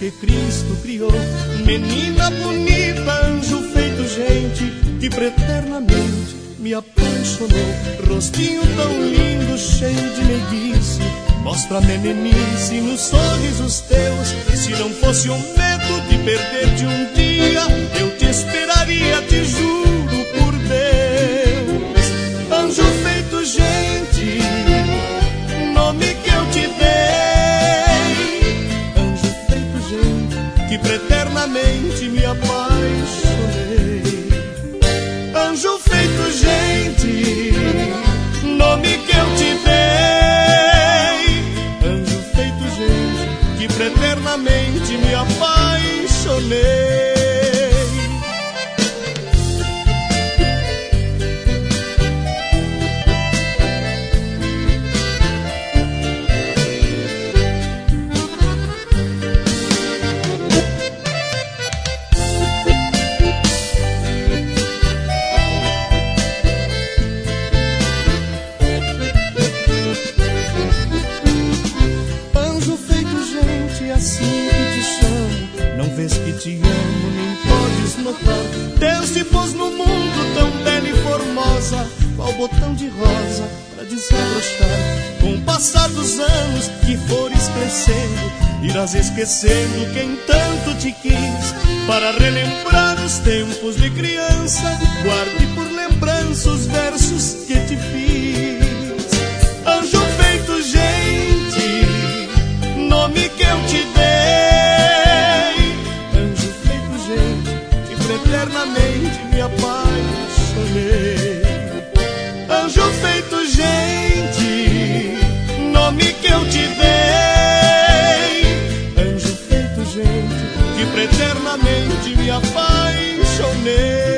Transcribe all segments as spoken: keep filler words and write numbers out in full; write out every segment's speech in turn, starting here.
que Cristo criou. Menina bonita, anjo feito gente, que preternamente me apaixonou. Rostinho tão lindo, cheio de meiguice, mostra a meninice nos sorrisos teus. Se não fosse o medo de perder-te um dia, eu te esperaria, te juro por Deus. Anjo feito gente, nome que eu te dei. Anjo feito gente, que preternamente me apaixonei. Anjo feito gente, nome que eu te dei. Anjo feito gente, que preternamente me apaixonei. Que te amo, nem podes notar. Deus te pôs no mundo tão bela e formosa, qual botão de rosa pra desabrochar. Com o passar dos anos que fores crescendo, irás esquecendo quem tanto te quis. Para relembrar os tempos de criança, guarde por lembrança os versos que te fiz. Anjo feito gente, nome que eu te dei. Eternamente me apaixonei. Anjo feito gente, nome que eu te dei. Anjo feito gente, que preternamente me apaixonei.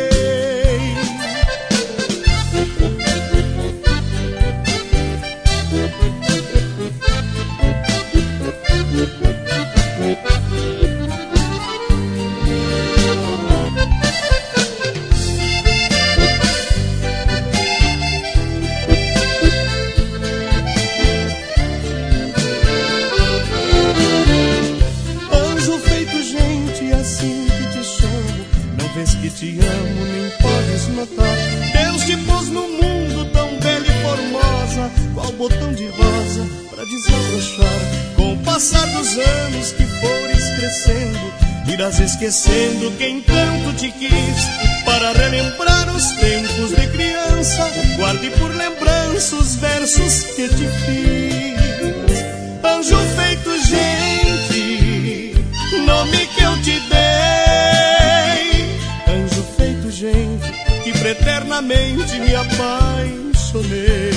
Que te amo, nem podes notar. Deus te pôs no mundo tão bela e formosa, qual botão de rosa pra desabrochar. Com o passar dos anos que fores crescendo, irás esquecendo quem tanto te quis. Para relembrar os tempos de criança, guarde por lembrança os versos que te fiz. Anjo feito gente, nome que eu te dei. Gente, que eternamente me apaixonei.